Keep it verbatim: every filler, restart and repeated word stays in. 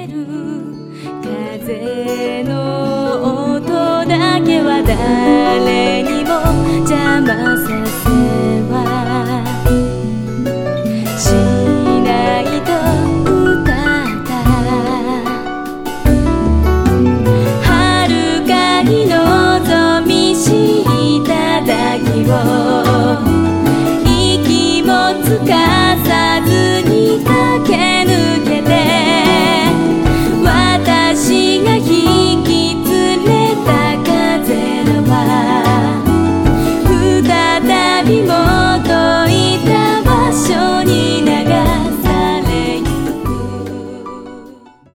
る風の音だけは誰にも邪魔させはしないと歌った遥かに望みし頂きを